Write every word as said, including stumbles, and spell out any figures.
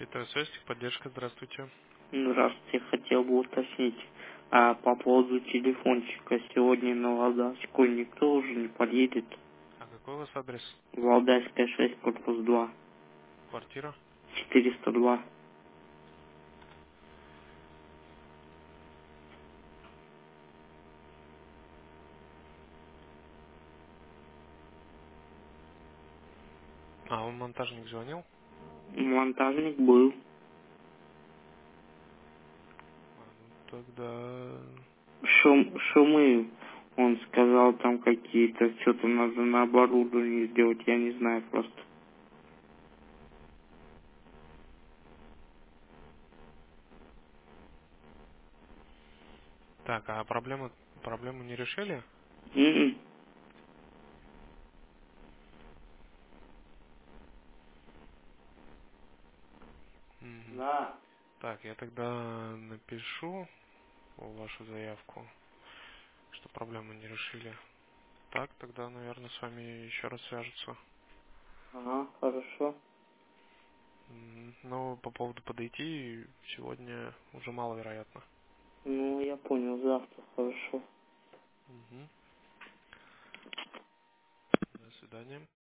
Витаю, связь, поддержка, здравствуйте. Здравствуйте, хотел бы уточнить а, по поводу телефончика. Сегодня на Валдайскую никто уже не подъедет. А какой у вас адрес? Валдайская шесть, корпус два, Квартира? четыреста два. А, он монтажник звонил? Монтажник был. А, ну тогда... Шум, шумы, он сказал, там какие-то, что-то надо на оборудовании сделать, я не знаю просто. Так, а проблему, проблему не решили? М-м. Мгм. Да. Так, я тогда напишу вашу заявку, что проблему не решили. Так, тогда, наверное, с вами еще раз свяжутся. Ага, хорошо. М, Но по поводу подойти сегодня уже маловероятно. Ну, я понял, завтра, хорошо. Мгм. До свидания.